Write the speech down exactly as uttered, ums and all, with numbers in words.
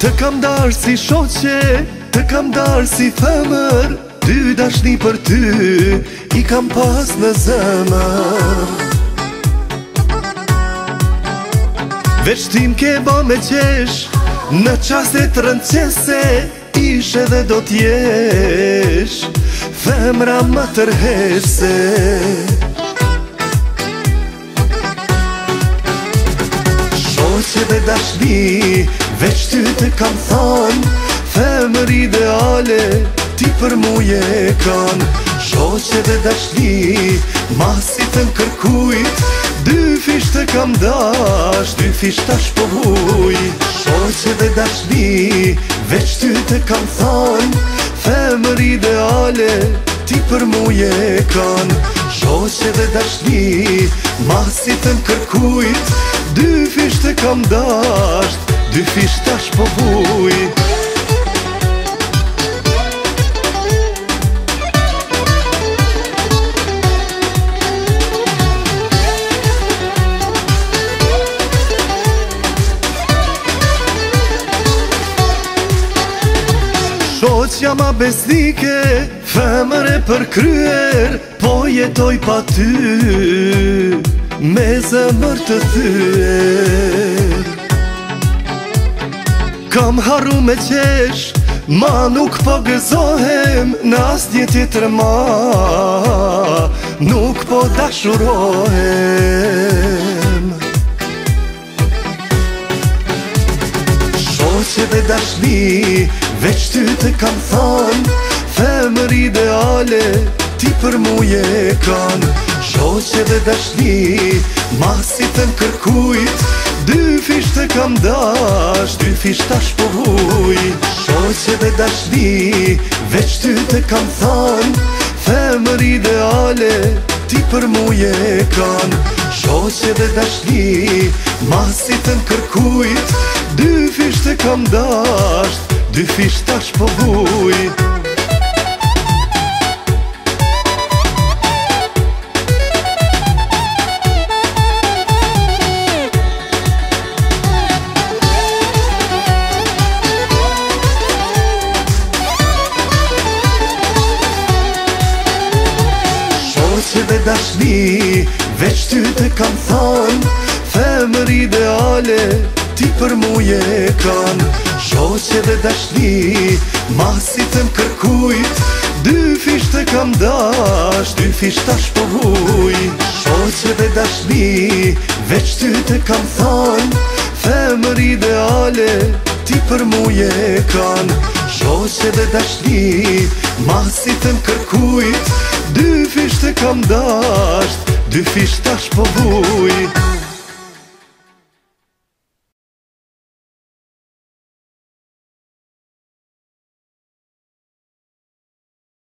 Të kam darë si shoqe, të kam darë si femër, dy dashni për ty i kam pas në zemër. Veç tim ke ba me qesh, në qastet rëndqese, ishe dhe do t'jesh femra më tërhese. Shoqe dhe dashni, veç ty të kam than, femër ideale, ti për mu je kan. Shoqe dhe dashni, masi të më kërkujt, dy fish të kam dash, dy fish tash po huj. Shoqe dhe dashni, veç ty të kam than, femër ideale, ti për mu je kan. Shoqe dhe dashni, masi të më kërkujt, dy fish të kam dash, dy fish tash po huj. Shoqja ma besnike, femër e për kryer, po jetoj pa ty, me zemër të thyer. Kam harru me qesh, ma nuk po gëzohem, në asnjë tjetër ma, nuk po dashurohem. Shoqe dhe dashni, veç ty të kam than, femër ideale, ti për mu je kan. Shoqe dhe dashni, masi të më kërkujt, dy fish të kam dash, dy fish tash po huj. Shoqe dhe dashni, veç ty të kam than, femër ideale, ti për mu je kan. Shoqe dhe dashni, masi të më kërkujt, dy fish të kam dash, dy fish tash po huj. Shoqe dhe dashni, veç ty të kam than, femër ideale, ti për mu je kan. Shoqe dhe dashni, masi të më kërkujt, dy fish të kam dash, dy fish tash po huj. Shoqe dhe dashni, veç ty të kam than, femër ideale, ti për mu je kan. Shoqe dhe dashni, masi të më kërkujt, dy fish të kam dash, dy fish tash po huj.